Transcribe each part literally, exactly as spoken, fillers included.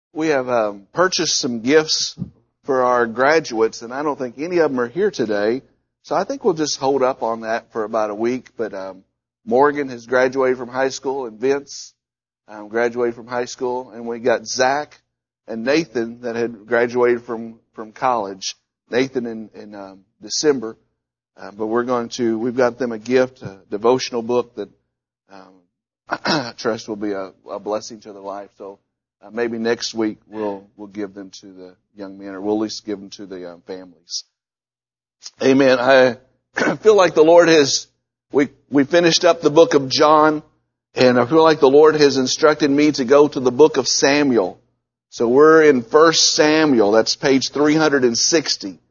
We have um, purchased some gifts for our graduates, and I don't think any of them are here today. So I think we'll just hold up on that for about a week. But um, Morgan has graduated from high school, and Vince um, graduated from high school, and we got Zach and Nathan that had graduated from from college. Nathan in in um, December, uh, but we're going to we've got them a gift, a devotional book that um, I trust will be a, a blessing to their life. So. Uh, maybe next week we'll we'll give them to the young men, or we'll at least give them to the um, families. Amen. I feel like the Lord has we we finished up the book of John, and I feel like the Lord has instructed me to go to the book of Samuel. So we're in First Samuel. That's page three hundred sixty,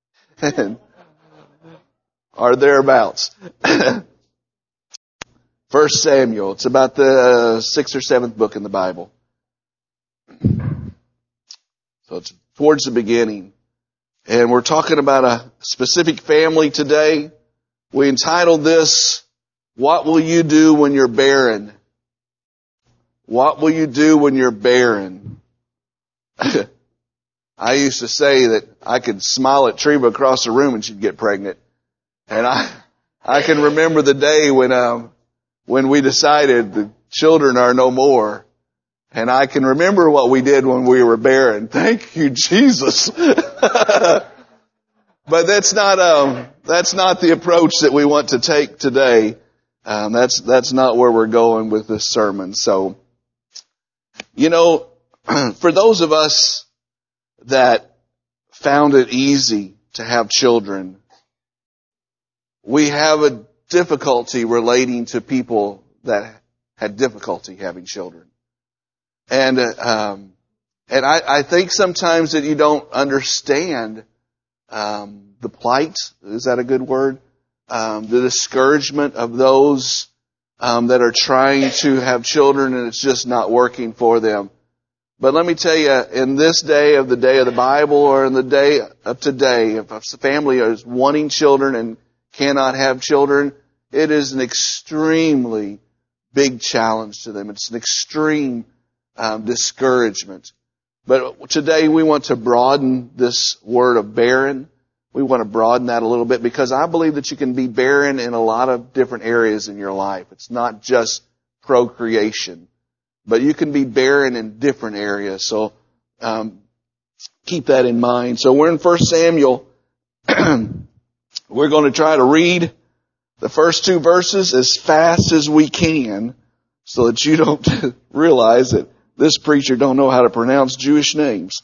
or thereabouts. First Samuel. It's about the sixth or seventh book in the Bible. So it's towards the beginning. And we're talking about a specific family today. We entitled this, What Will You Do When You're Barren? What will you do when you're barren? I used to say that I could smile at Treva across the room and she'd get pregnant. And I, I can remember the day when, um, when we decided the children are no more. And I can remember what we did when we were barren. Thank you, Jesus. But that's not um, that's not the approach that we want to take today. Um, that's that's not where we're going with this sermon. So, you know, for those of us that found it easy to have children, we have a difficulty relating to people that had difficulty having children. And, uh, um, and I, I think sometimes that you don't understand, um, the plight. Is that a good word? Um, the discouragement of those, um, that are trying to have children and it's just not working for them. But let me tell you, in this day of the day of the Bible, or in the day of today, if a family is wanting children and cannot have children, it is an extremely big challenge to them. It's an extreme Um, discouragement. But today we want to broaden this word of barren. We want to broaden that a little bit because I believe that you can be barren in a lot of different areas in your life. It's not just procreation, but you can be barren in different areas. So um, keep that in mind. So we're in First Samuel. We're going to try to read the first two verses as fast as we can so that you don't realize that this preacher don't know how to pronounce Jewish names.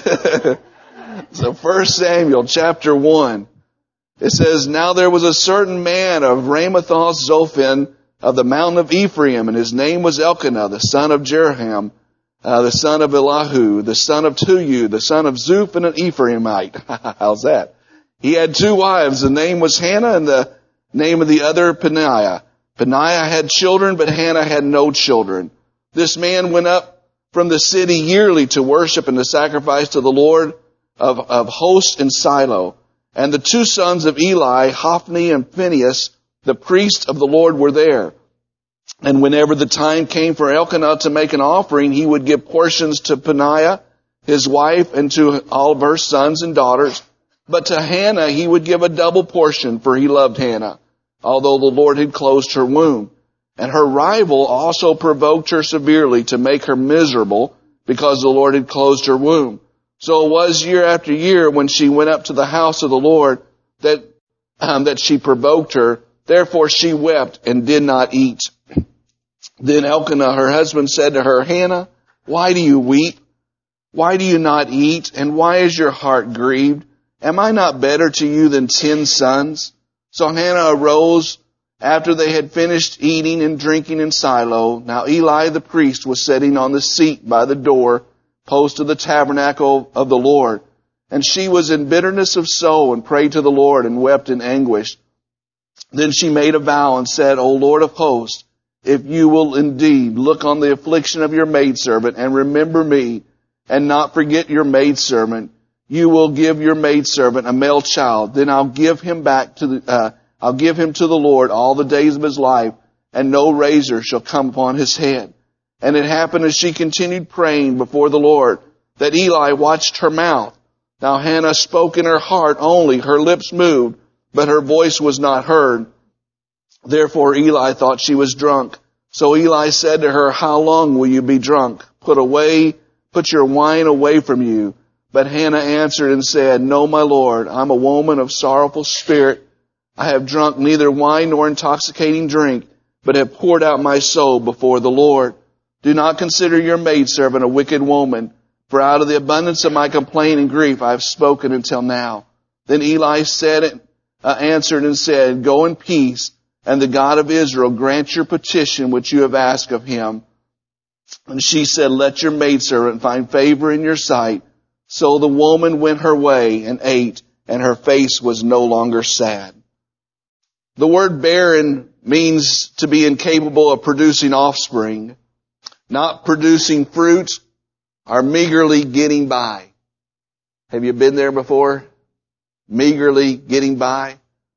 So First Samuel chapter one. It says, Now there was a certain man of Ramathoth Zophim of the mountain of Ephraim, and his name was Elkanah, the son of Jeraham, uh, the son of Elihu, the son of Tuyu, the son of Zuph, and an Ephraimite. How's that? He had two wives. The name was Hannah, and the name of the other Peninnah. Peninnah had children, but Hannah had no children. This man went up from the city yearly to worship and to sacrifice to the Lord of, of hosts in Silo. And the two sons of Eli, Hophni and Phinehas, the priests of the Lord, were there. And whenever the time came for Elkanah to make an offering, he would give portions to Peninnah, his wife, and to all of her sons and daughters. But to Hannah he would give a double portion, for he loved Hannah, although the Lord had closed her womb. And her rival also provoked her severely to make her miserable because the Lord had closed her womb. So it was year after year when she went up to the house of the Lord that, um, that she provoked her. Therefore she wept and did not eat. Then Elkanah, her husband, said to her, Hannah, why do you weep? Why do you not eat? And why is your heart grieved? Am I not better to you than ten sons? So Hannah arose after they had finished eating and drinking in Silo. Now Eli the priest was sitting on the seat by the door post of the tabernacle of the Lord. And she was in bitterness of soul and prayed to the Lord and wept in anguish. Then she made a vow and said, O Lord of hosts, if you will indeed look on the affliction of your maidservant and remember me and not forget your maidservant, you will give your maidservant a male child. Then I'll give him back to the, uh, I'll give him to the Lord all the days of his life, and no razor shall come upon his head. And it happened as she continued praying before the Lord, that Eli watched her mouth. Now Hannah spoke in her heart only, her lips moved, but her voice was not heard. Therefore Eli thought she was drunk. So Eli said to her, how long will you be drunk? Put away, put your wine away from you. But Hannah answered and said, no, my Lord, I'm a woman of sorrowful spirit. I have drunk neither wine nor intoxicating drink, but have poured out my soul before the Lord. Do not consider your maidservant a wicked woman, for out of the abundance of my complaint and grief I have spoken until now. Then Eli said, uh, answered and said, go in peace, and the God of Israel grant your petition which you have asked of him. And she said, let your maidservant find favor in your sight. So the woman went her way and ate, and her face was no longer sad. The word barren means to be incapable of producing offspring, not producing fruit, or meagerly getting by. Have you been there before? Meagerly getting by?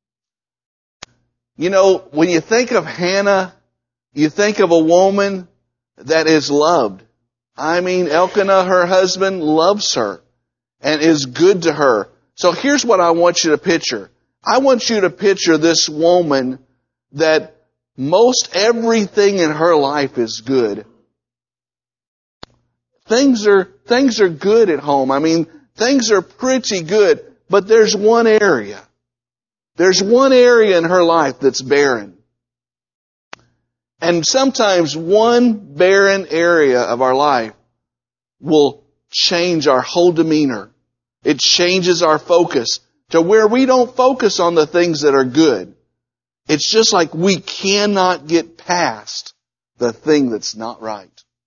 You know, when you think of Hannah, you think of a woman that is loved. I mean, Elkanah, her husband, loves her and is good to her. So here's what I want you to picture. I want you to picture this woman that most everything in her life is good. Things are, things are good at home. I mean, things are pretty good, but there's one area. There's one area in her life that's barren. And sometimes one barren area of our life will change our whole demeanor. It changes our focus to where we don't focus on the things that are good. It's just like we cannot get past the thing that's not right.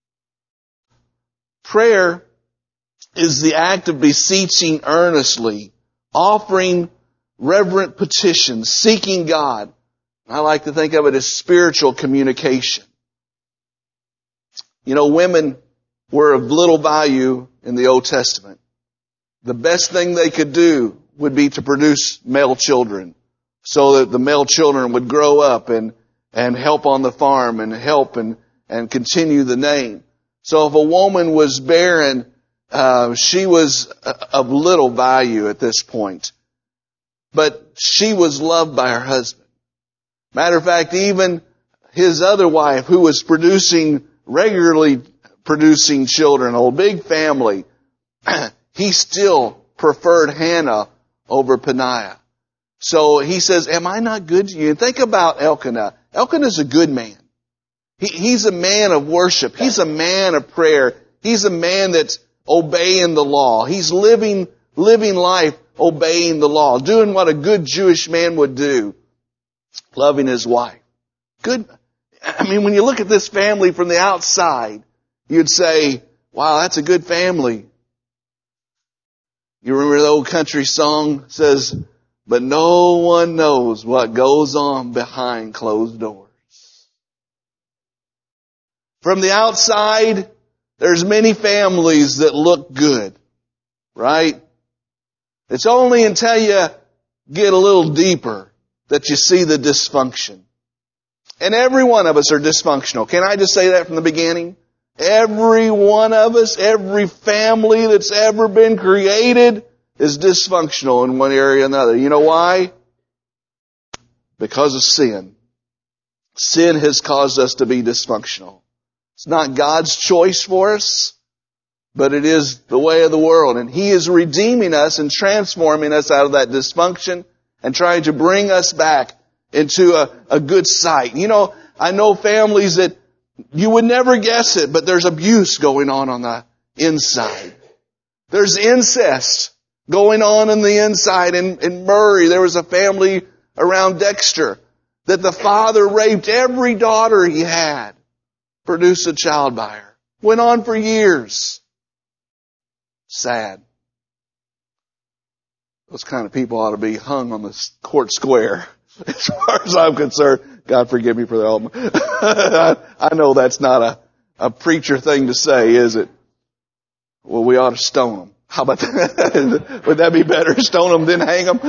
Prayer is the act of beseeching earnestly, offering reverent petitions, seeking God. I like to think of it as spiritual communication. You know, women were of little value in the Old Testament. The best thing they could do would be to produce male children so that the male children would grow up and, and help on the farm and help and, and continue the name. So if a woman was barren, uh, she was of little value at this point. But she was loved by her husband. Matter of fact, even his other wife, who was producing, regularly producing children, a big family, he still preferred Hannah over Peninnah. So he says, am I not good to you? And think about Elkanah. Elkanah's a good man. He, he's a man of worship. He's a man of prayer. He's a man that's obeying the law. He's living, living life obeying the law, doing what a good Jewish man would do, loving his wife. Good. I mean, when you look at this family from the outside, you'd say, wow, that's a good family. You remember the old country song says, but no one knows what goes on behind closed doors. From the outside, there's many families that look good, right? It's only until you get a little deeper that you see the dysfunction. And every one of us are dysfunctional. Can I just say that from the beginning? Every one of us, every family that's ever been created is dysfunctional in one area or another. You know why? Because of sin. Sin has caused us to be dysfunctional. It's not God's choice for us, but it is the way of the world. And He is redeeming us and transforming us out of that dysfunction and trying to bring us back into a, a good sight. You know, I know families that you would never guess it, but there's abuse going on on the inside. There's incest going on in the inside. In, in Murray, there was a family around Dexter that the father raped every daughter he had, produced a child by her. Went on for years. Sad. Those kind of people ought to be hung on the court square. As far as I'm concerned, God forgive me for that. I, I know that's not a, a preacher thing to say, is it? Well, we ought to stone them. How about that? Would that be better? Stone them, then hang them?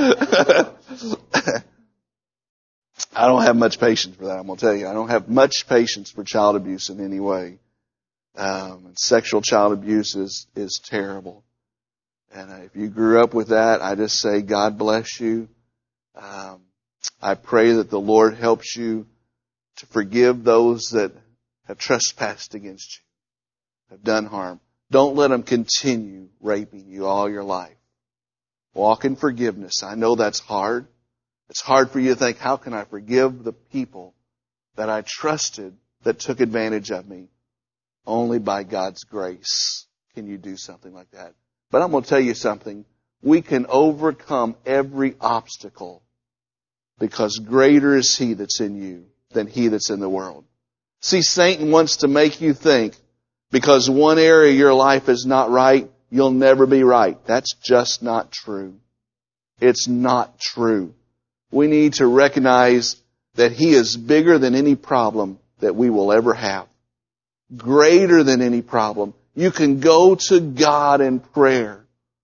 I don't have much patience for that, I'm going to tell you. I don't have much patience for child abuse in any way. Um, and sexual child abuse is, is terrible. And uh, if you grew up with that, I just say God bless you. Um, I pray that the Lord helps you to forgive those that have trespassed against you, have done harm. Don't let them continue raping you all your life. Walk in forgiveness. I know that's hard. It's hard for you to think, how can I forgive the people that I trusted that took advantage of me? Only by God's grace can you do something like that. But I'm going to tell you something. We can overcome every obstacle because greater is He that's in you than he that's in the world. See, Satan wants to make you think because one area of your life is not right, you'll never be right. That's just not true. It's not true. We need to recognize that He is bigger than any problem that we will ever have. Greater than any problem. You can go to God in prayer.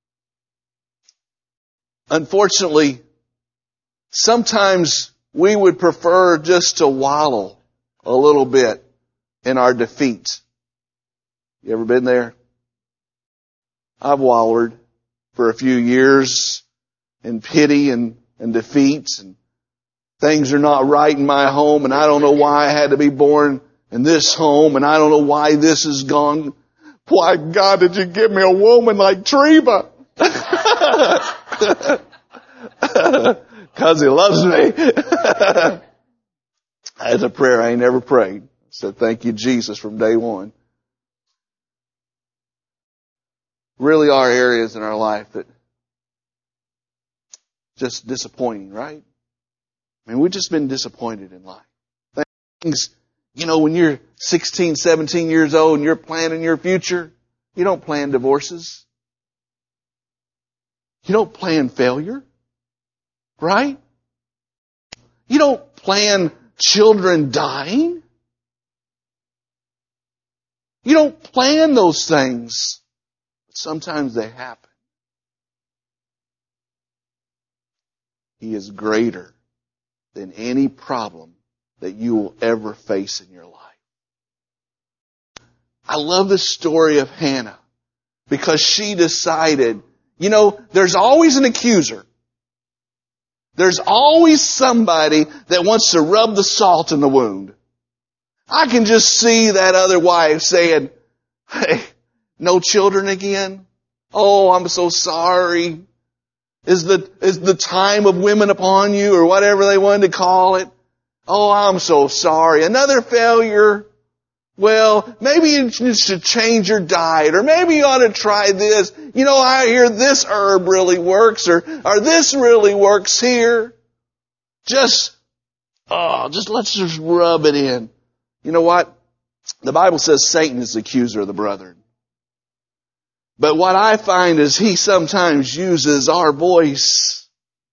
Unfortunately, sometimes we would prefer just to wallow a little bit in our defeat. You ever been there? I've wallowed for a few years in pity and, and defeat, and things are not right in my home, and I don't know why I had to be born in this home, and I don't know why this is gone. Why, God, did you give me a woman like Treva? Because He loves me. That's a prayer I ain't never prayed. I said, thank you, Jesus, from day one. Really are areas in our life that just disappointing, right? I mean, we've just been disappointed in life. Things, you know, when you're sixteen, seventeen years old and you're planning your future, you don't plan divorces. You don't plan failure, right? You don't plan children dying. You don't plan those things. But sometimes they happen. He is greater than any problem that you will ever face in your life. I love the story of Hannah because she decided, you know, there's always an accuser. There's always somebody that wants to rub the salt in the wound. I can just see that other wife saying, hey, no children again? Oh, I'm so sorry. Is the, is the time of women upon you, or whatever they wanted to call it? Oh, I'm so sorry. Another failure. Well, maybe you should change your diet, or maybe you ought to try this. You know, I hear this herb really works, or, or this really works here. Just, oh, just let's just rub it in. You know what? The Bible says Satan is the accuser of the brethren. But what I find is he sometimes uses our voice.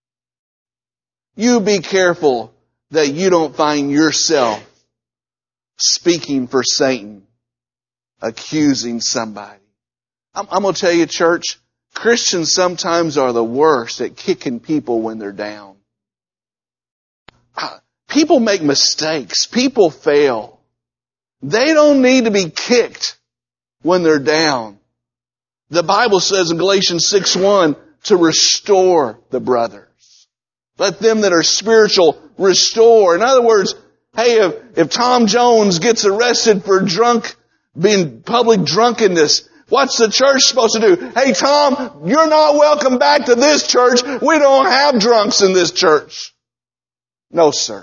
You be careful that you don't find yourself speaking for Satan, accusing somebody. I'm, I'm going to tell you, church, Christians sometimes are the worst at kicking people when they're down. People make mistakes. People fail. They don't need to be kicked when they're down. The Bible says in Galatians six one to restore the brothers. Let them that are spiritual restore. In other words, hey, if, if Tom Jones gets arrested for drunk, being public drunkenness, what's the church supposed to do? Hey, Tom, you're not welcome back to this church. We don't have drunks in this church. No, sir.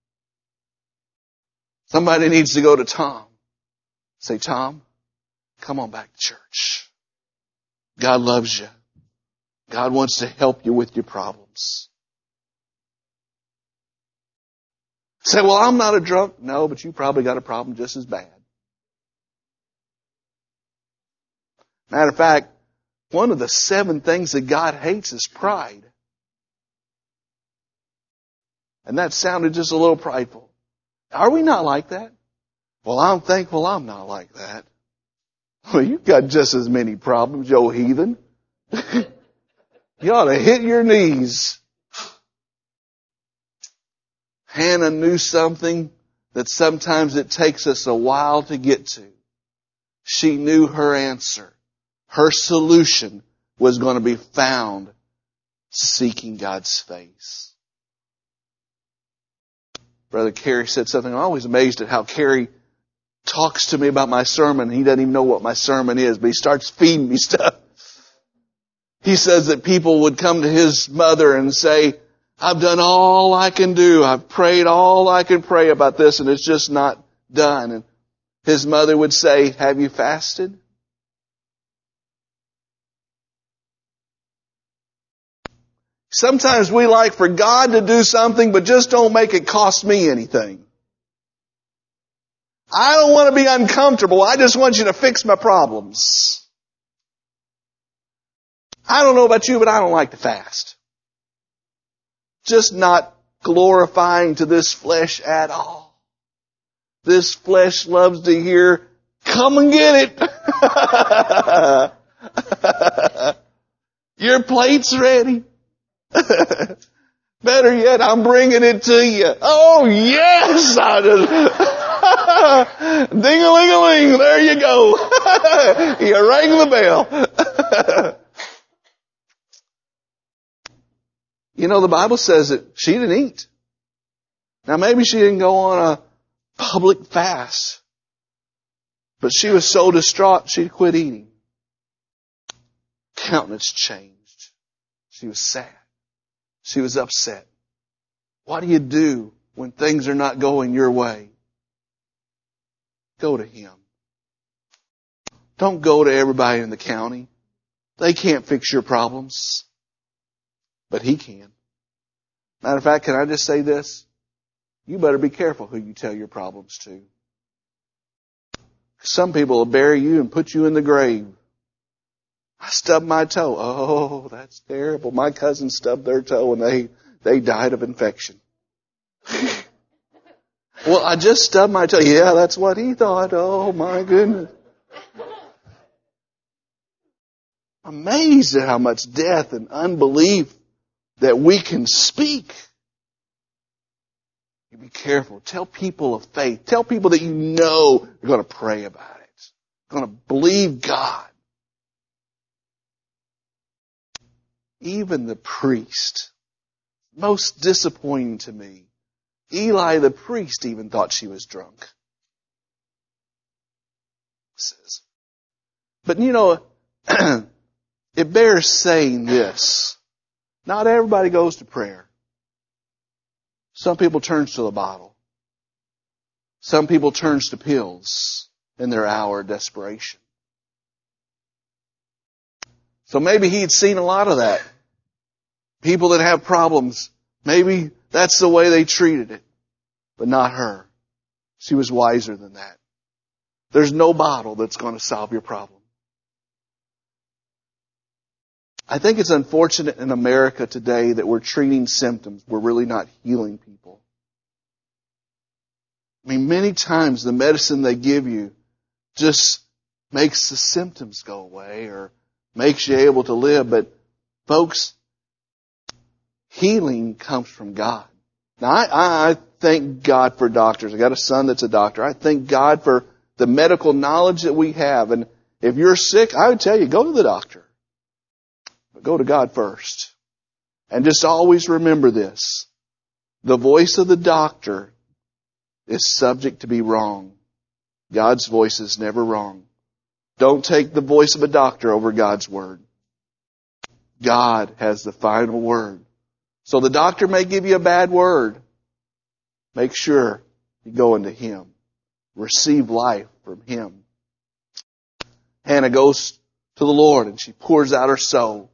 Somebody needs to go to Tom. Say, Tom, come on back to church. God loves you. God wants to help you with your problems. Say, well, I'm not a drunk. No, but you probably got a problem just as bad. Matter of fact, one of the seven things that God hates is pride. And that sounded just a little prideful. Are we not like that? Well, I'm thankful I'm not like that. Well, you've got just as many problems, you old heathen. You ought to hit your knees. Hannah knew something that sometimes it takes us a while to get to. She knew her answer. Her solution was going to be found seeking God's face. Brother Kerry said something. I'm always amazed at how Kerry talks to me about my sermon. He doesn't even know what my sermon is, but he starts feeding me stuff. He says that people would come to his mother and say, I've done all I can do. I've prayed all I can pray about this, and it's just not done. And his mother would say, have you fasted? Sometimes we like for God to do something, but just don't make it cost me anything. I don't want to be uncomfortable. I just want you to fix my problems. I don't know about you, but I don't like to fast. Just not glorifying to this flesh at all. This flesh loves to hear, come and get it. Your plate's ready. Better yet, I'm bringing it to you. Oh yes! I just ding-a-ling-a-ling, there you go. You rang the bell. You know, the Bible says that she didn't eat. Now maybe she didn't go on a public fast, but she was so distraught she quit eating. Countenance changed. She was sad. She was upset. What do you do when things are not going your way? Go to Him. Don't go to everybody in the county. They can't fix your problems. But He can. Matter of fact, can I just say this? You better be careful who you tell your problems to. Some people will bury you and put you in the grave. I stubbed my toe. Oh, that's terrible. My cousin stubbed their toe and they, they died of infection. Well, I just stubbed my toe. Yeah, that's what he thought. Oh, my goodness. Amazed at how much death and unbelief that we can speak. You be careful. Tell people of faith. Tell people that you know are going to pray about it. Going to believe God. Even the priest, most disappointing to me, Eli the priest even thought she was drunk. But you know, it bears saying this. Not everybody goes to prayer. Some people turn to the bottle. Some people turn to pills in their hour of desperation. So maybe he'd seen a lot of that. People that have problems, maybe that's the way they treated it. But not her. She was wiser than that. There's no bottle that's going to solve your problem. I think it's unfortunate in America today that we're treating symptoms. We're really not healing people. I mean, many times the medicine they give you just makes the symptoms go away or makes you able to live. But folks, healing comes from God. Now, I, I thank God for doctors. I got a son that's a doctor. I thank God for the medical knowledge that we have. And if you're sick, I would tell you, go to the doctor. But go to God first. And just always remember this. The voice of the doctor is subject to be wrong. God's voice is never wrong. Don't take the voice of a doctor over God's word. God has the final word. So the doctor may give you a bad word. Make sure you go into Him. Receive life from Him. Hannah goes to the Lord and she pours out her soul.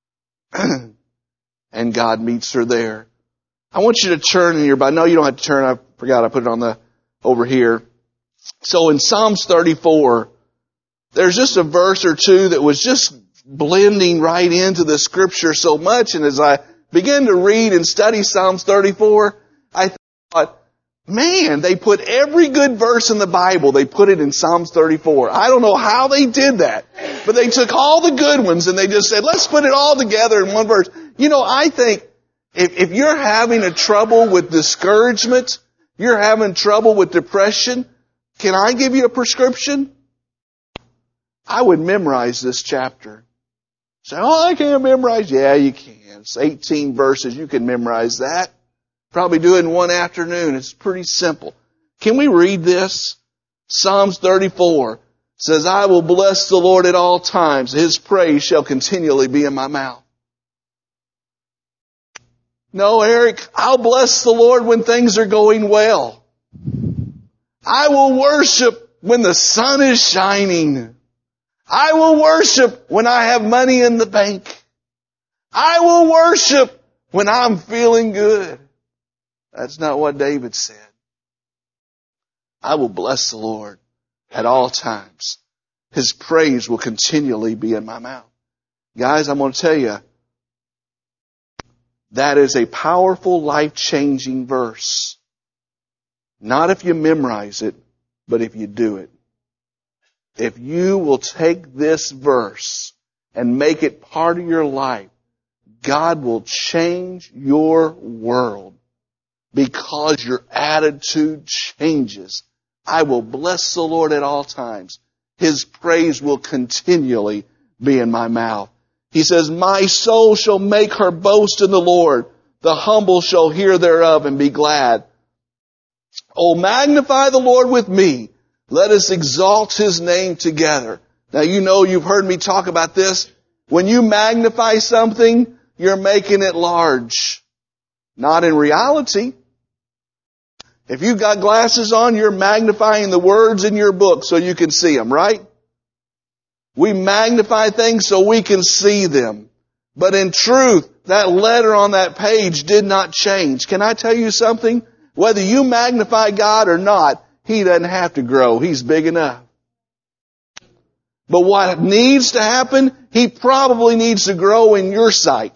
And God meets her there. I want you to turn in your Bible. No, you don't have to turn. I forgot I put it on the over here. So in Psalms thirty-four, there's just a verse or two that was just blending right into the Scripture so much. And as I began to read and study Psalms thirty-four, I thought, man, they put every good verse in the Bible, they put it in Psalms thirty-four. I don't know how they did that, but they took all the good ones and they just said, let's put it all together in one verse. You know, I think if, if you're having a trouble with discouragement, you're having trouble with depression, can I give you a prescription? I would memorize this chapter. Say, oh, I can't memorize. Yeah, you can. It's eighteen verses. You can memorize that. Probably do it in one afternoon. It's pretty simple. Can we read this? Psalms thirty-four says, I will bless the Lord at all times. His praise shall continually be in my mouth. No, Eric, I'll bless the Lord when things are going well. I will worship when the sun is shining. I will worship when I have money in the bank. I will worship when I'm feeling good. That's not what David said. I will bless the Lord at all times. His praise will continually be in my mouth. Guys, I'm going to tell you, that is a powerful, life-changing verse. Not if you memorize it, but if you do it. If you will take this verse and make it part of your life, God will change your world because your attitude changes. I will bless the Lord at all times. His praise will continually be in my mouth. He says, my soul shall make her boast in the Lord. The humble shall hear thereof and be glad. Oh, magnify the Lord with me. Let us exalt His name together. Now, you know, you've heard me talk about this. When you magnify something, you're making it large. Not in reality. If you've got glasses on, you're magnifying the words in your book so you can see them, right? We magnify things so we can see them. But in truth, that letter on that page did not change. Can I tell you something? Whether you magnify God or not, He doesn't have to grow. He's big enough. But what needs to happen, He probably needs to grow in your sight.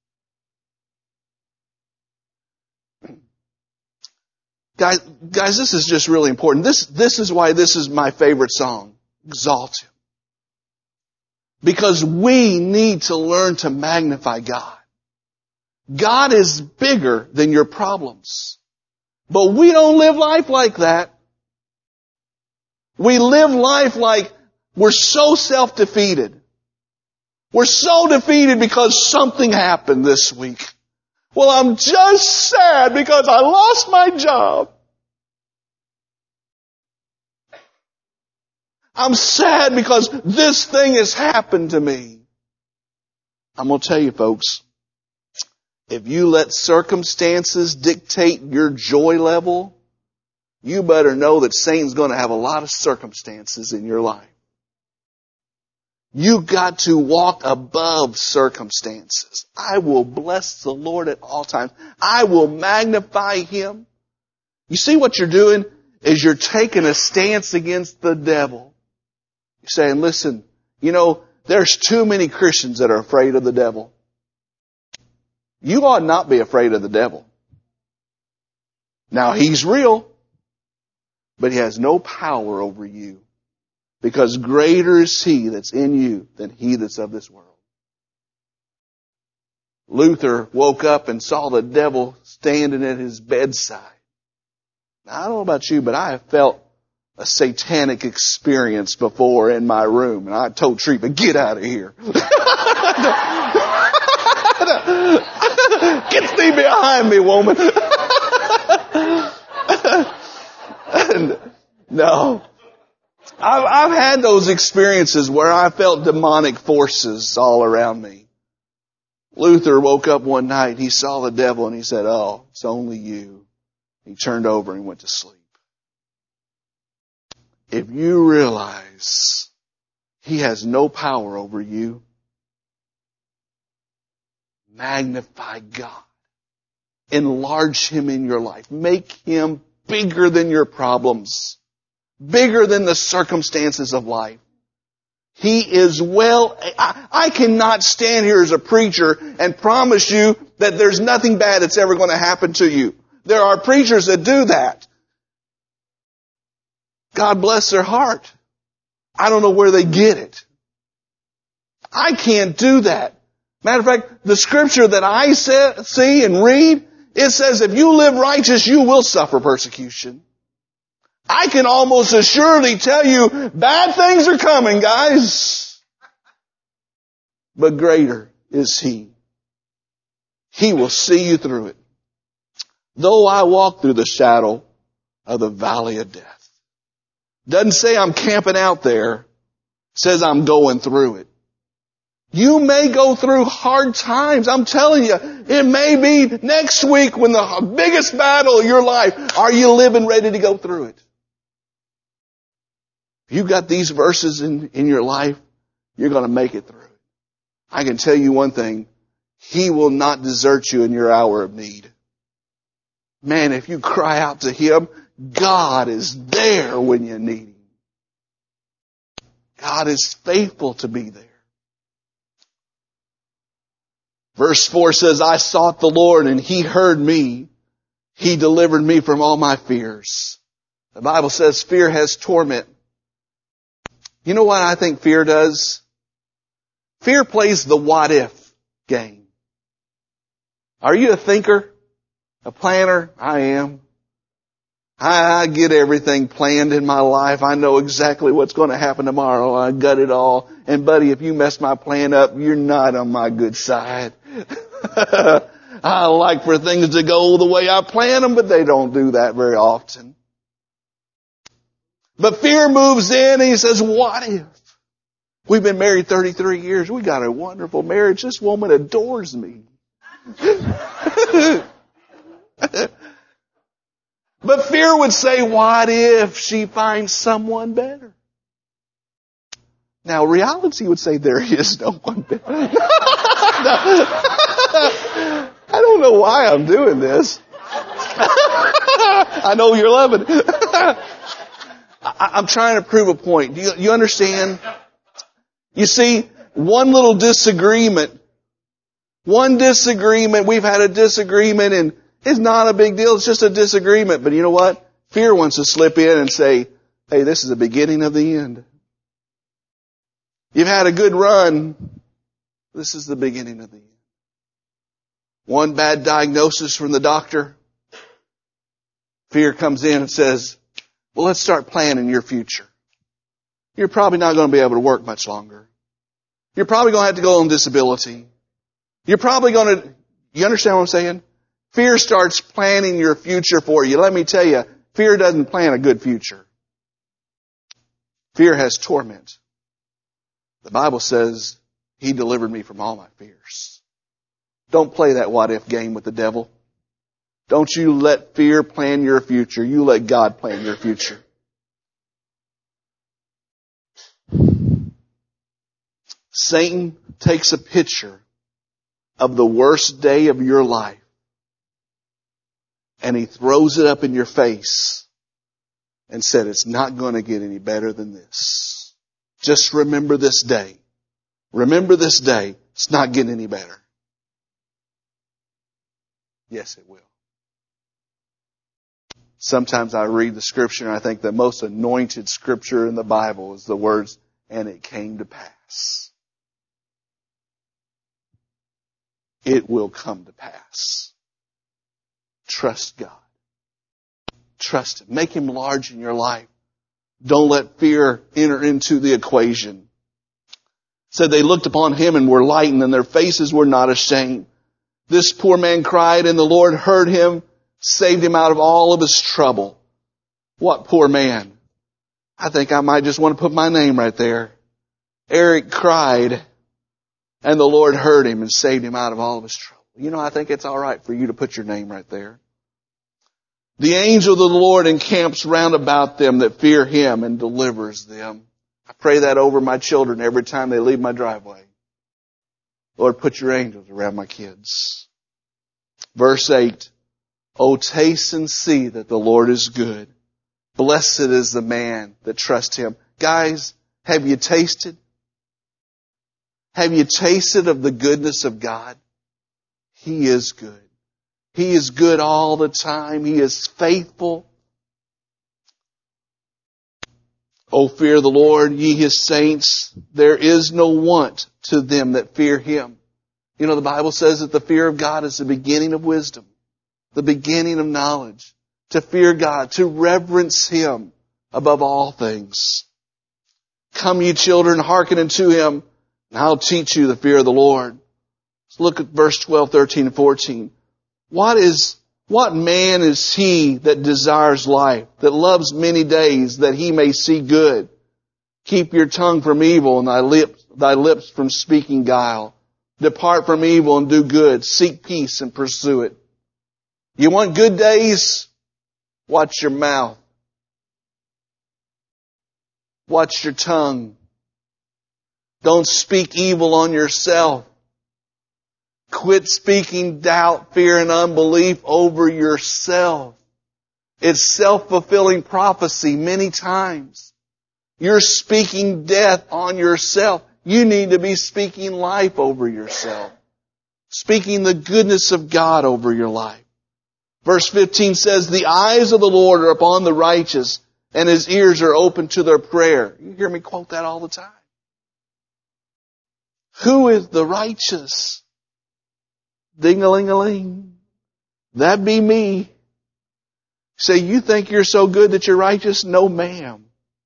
Guys, guys, this is just really important. This, this is why this is my favorite song. Exalt Him. Because we need to learn to magnify God. God is bigger than your problems. But we don't live life like that. We live life like we're so self-defeated. We're so defeated because something happened this week. Well, I'm just sad because I lost my job. I'm sad because this thing has happened to me. I'm going to tell you, folks, if you let circumstances dictate your joy level, you better know that Satan's going to have a lot of circumstances in your life. You've got to walk above circumstances. I will bless the Lord at all times. I will magnify Him. You see what you're doing is you're taking a stance against the devil. You're saying, listen, you know, there's too many Christians that are afraid of the devil. You ought not be afraid of the devil. Now, he's real, but he has no power over you. Because greater is He that's in you than he that's of this world. Luther woke up and saw the devil standing at his bedside. Now, I don't know about you, but I have felt a satanic experience before in my room. And I told Treva, get out of here. Get thee behind me, woman. No. I've, I've had those experiences where I felt demonic forces all around me. Luther woke up one night, he saw the devil and he said, oh, it's only you. He turned over and went to sleep. If you realize he has no power over you, magnify God. Enlarge Him in your life. Make Him bigger than your problems. Bigger than the circumstances of life. He is well, I, I cannot stand here as a preacher and promise you that there's nothing bad that's ever going to happen to you. There are preachers that do that. God bless their heart. I don't know where they get it. I can't do that. Matter of fact, the scripture that I see and read, it says if you live righteous, you will suffer persecution. I can almost assuredly tell you bad things are coming, guys. But greater is He. He will see you through it. Though I walk through the shadow of the valley of death. Doesn't say I'm camping out there. It says I'm going through it. You may go through hard times. I'm telling you, it may be next week when the biggest battle of your life. Are you living ready to go through it? If you've got these verses in, in your life, you're going to make it through it. I can tell you one thing. He will not desert you in your hour of need. Man, if you cry out to Him, God is there when you need Him. God is faithful to be there. Verse four says, I sought the Lord and He heard me. He delivered me from all my fears. The Bible says fear has torment. You know what I think fear does? Fear plays the what if game. Are you a thinker? A planner? I am. I get everything planned in my life. I know exactly what's going to happen tomorrow. I got it all. And buddy, if you mess my plan up, you're not on my good side. I like for things to go the way I plan them, but they don't do that very often. But fear moves in and he says, what if? We've been married thirty-three years. We got a wonderful marriage. This woman adores me. But fear would say, what if she finds someone better? Now, reality would say there is no one better. I don't know why I'm doing this. I know you're loving it. I'm trying to prove a point. Do you, you understand? You see, one little disagreement, one disagreement, we've had a disagreement and it's not a big deal. It's just a disagreement. But you know what? Fear wants to slip in and say, hey, this is the beginning of the end. You've had a good run. This is the beginning of the end. One bad diagnosis from the doctor. Fear comes in and says, well, let's start planning your future. You're probably not going to be able to work much longer. You're probably going to have to go on disability. You're probably going to, you understand what I'm saying? Fear starts planning your future for you. Let me tell you, fear doesn't plan a good future. Fear has torment. The Bible says, He delivered me from all my fears. Don't play that what if game with the devil. Don't you let fear plan your future. You let God plan your future. Satan takes a picture of the worst day of your life and he throws it up in your face and said, it's not going to get any better than this. Just remember this day. Remember this day. It's not getting any better. Yes, it will. Sometimes I read the scripture and I think the most anointed scripture in the Bible is the words, and it came to pass. It will come to pass. Trust God. Trust Him. Make Him large in your life. Don't let fear enter into the equation. It said they looked upon Him and were lightened, and their faces were not ashamed. This poor man cried, and the Lord heard him, saved him out of all of his trouble. What poor man? I think I might just want to put my name right there. Eric cried, and the Lord heard him and saved him out of all of his trouble. You know, I think it's all right for you to put your name right there. The angel of the Lord encamps round about them that fear Him and delivers them. I pray that over my children every time they leave my driveway. Lord, put your angels around my kids. Verse eight. Oh, taste and see that the Lord is good. Blessed is the man that trusts Him. Guys, have you tasted? Have you tasted of the goodness of God? He is good. He is good all the time. He is faithful. O fear the Lord, ye His saints. There is no want to them that fear Him. You know, the Bible says that the fear of God is the beginning of wisdom, the beginning of knowledge. To fear God, to reverence Him. above all things. Come ye children, hearken unto him, and I'll teach you the fear of the Lord. Let's look at verse twelve, thirteen, and fourteen. What is, what man is he that desires life, that loves many days, that he may see good? Keep your tongue from evil and thy lips, thy lips from speaking guile. Depart from evil and do good. Seek peace and pursue it. You want good days? Watch your mouth. Watch your tongue. Don't speak evil on yourself. Quit speaking doubt, fear, and unbelief over yourself. It's self-fulfilling prophecy many times. You're speaking death on yourself. You need to be speaking life over yourself. Speaking the goodness of God over your life. Verse fifteen says, the eyes of the Lord are upon the righteous, and His ears are open to their prayer. You hear me quote that all the time. Who is the righteous? Ding-a-ling-a-ling. That be me. Say, you think you're so good that you're righteous? No, ma'am.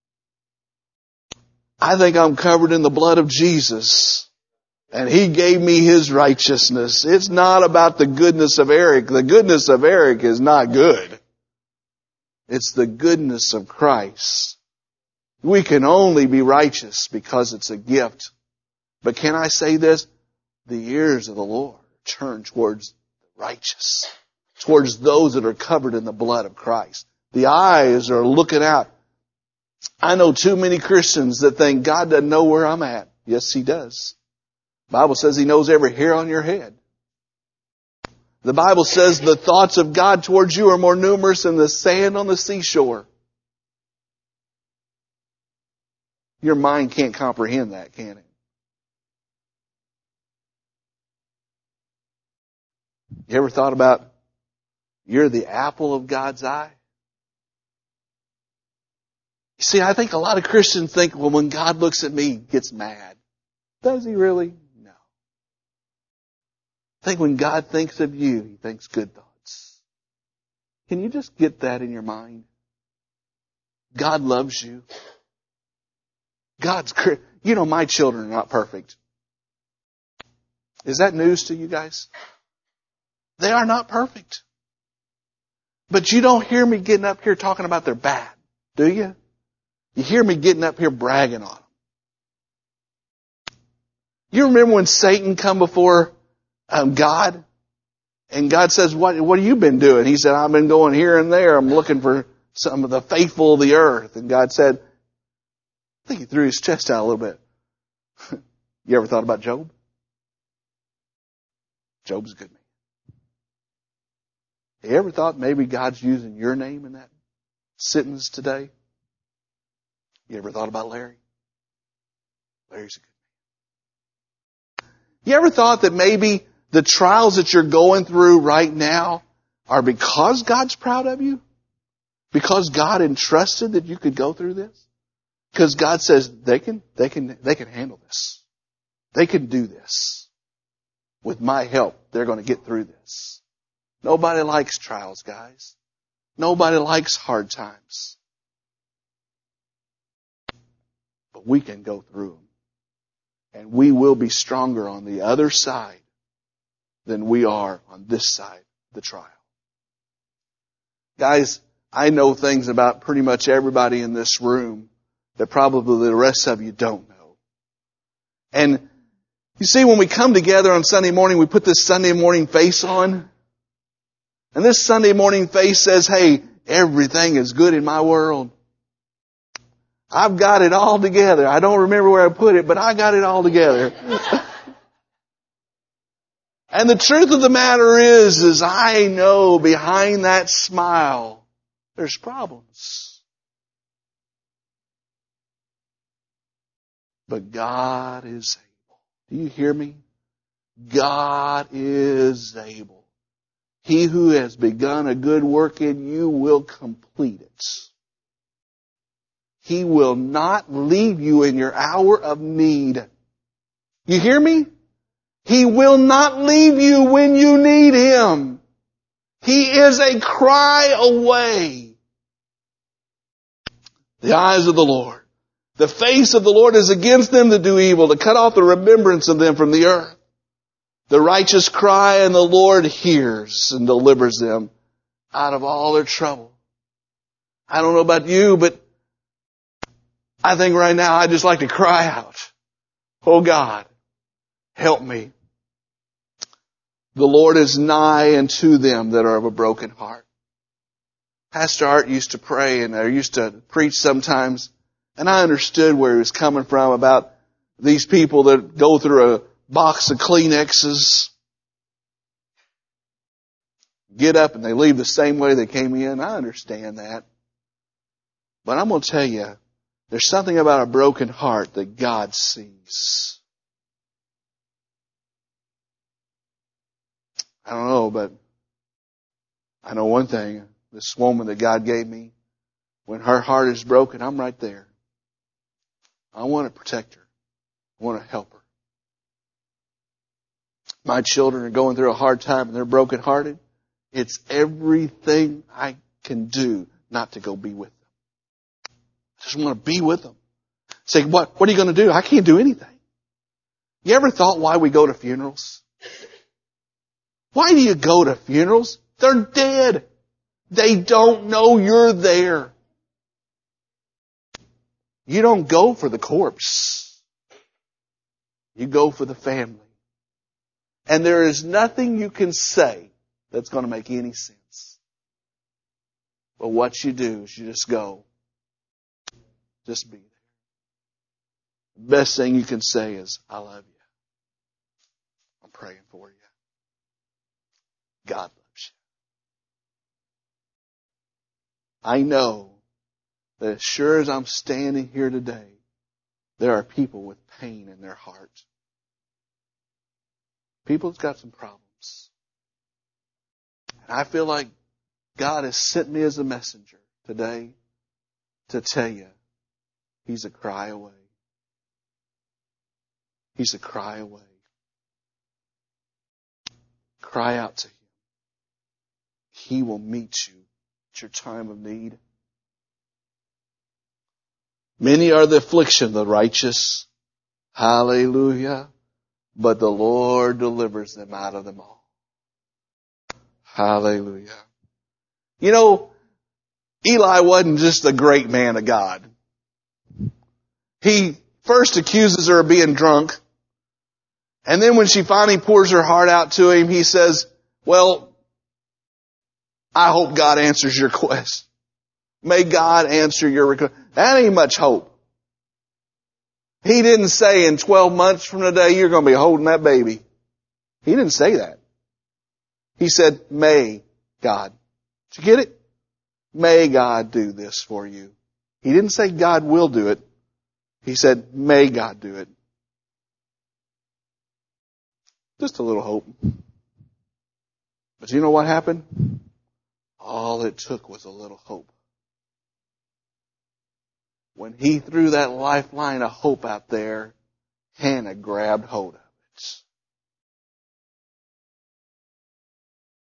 I think I'm covered in the blood of Jesus. And He gave me His righteousness. It's not about the goodness of Eric. The goodness of Eric is not good. It's the goodness of Christ. We can only be righteous because it's a gift. But can I say this? The ears of the Lord turn towards the righteous. Towards those that are covered in the blood of Christ. The eyes are looking out. I know too many Christians that think God doesn't know where I'm at. Yes, He does. The Bible says He knows every hair on your head. The Bible says the thoughts of God towards you are more numerous than the sand on the seashore. Your mind can't comprehend that, can it? You ever thought about you're the apple of God's eye? You see, I think a lot of Christians think, well, when God looks at me, He gets mad. Does He really? No. I think when God thinks of you, He thinks good thoughts. Can you just get that in your mind? God loves you. God's, you know, my children are not perfect. Is that news to you guys? They are not perfect. But you don't hear me getting up here talking about they're bad, do you? You hear me getting up here bragging on them. You remember when Satan come before um, God? And God says, what, what have you been doing? He said, I've been going here and there. I'm looking for some of the faithful of the earth. And God said, I think He threw His chest out a little bit. You ever thought about Job? Job's a good man. You ever thought maybe God's using your name in that sentence today? You ever thought about Larry? Larry's a good man. You ever thought that maybe the trials that you're going through right now are because God's proud of you? Because God entrusted that you could go through this? Because God says they can, they can, they can handle this. They can do this. With my help, they're going to get through this. Nobody likes trials, guys. Nobody likes hard times. But we can go through them. And we will be stronger on the other side than we are on this side of the trial. Guys, I know things about pretty much everybody in this room that probably the rest of you don't know. And you see, when we come together on Sunday morning, we put this Sunday morning face on. And this Sunday morning face says, hey, everything is good in my world. I've got it all together. I don't remember where I put it, but I got it all together. And the truth of the matter is, is I know behind that smile, there's problems. But God is able. Do you hear me? God is able. He who has begun a good work in you will complete it. He will not leave you in your hour of need. You hear me? He will not leave you when you need Him. He is a cry away. The eyes of the Lord. The face of the Lord is against them that do evil, to cut off the remembrance of them from the earth. The righteous cry, and the Lord hears and delivers them out of all their trouble. I don't know about you, but I think right now I'd just like to cry out, oh God, help me. The Lord is nigh unto them that are of a broken heart. Pastor Art used to pray and I used to preach sometimes, and I understood where he was coming from about these people that go through a box of Kleenexes, get up and they leave the same way they came in. I understand that. But I'm going to tell you, there's something about a broken heart that God sees. I don't know, but I know one thing. This woman that God gave me, when her heart is broken, I'm right there. I want to protect her. I want to help her. My children are going through a hard time and they're brokenhearted. It's everything I can do not to go be with them. I just want to be with them. Say, what, what are you going to do? I can't do anything. You ever thought why we go to funerals? Why do you go to funerals? They're dead. They don't know you're there. You don't go for the corpse. You go for the family. And there is nothing you can say that's going to make any sense. But what you do is you just go. Just be there. The best thing you can say is, I love you. I'm praying for you. God loves you. I know that as sure as I'm standing here today, there are people with pain in their heart. People have got some problems. And I feel like God has sent me as a messenger today to tell you He's a cry away. He's a cry away. Cry out to Him. He will meet you at your time of need. Many are the affliction of the righteous. Hallelujah. But the Lord delivers them out of them all. Hallelujah. You know, Eli wasn't just a great man of God. He first accuses her of being drunk. And then when she finally pours her heart out to him, he says, well, I hope God answers your quest. May God answer your request. That ain't much hope. He didn't say in twelve months from today you're going to be holding that baby. He didn't say that. He said, may God. Did you get it? May God do this for you. He didn't say God will do it. He said, may God do it. Just a little hope. But you know what happened? All it took was a little hope. When he threw that lifeline of hope out there, Hannah grabbed hold of it.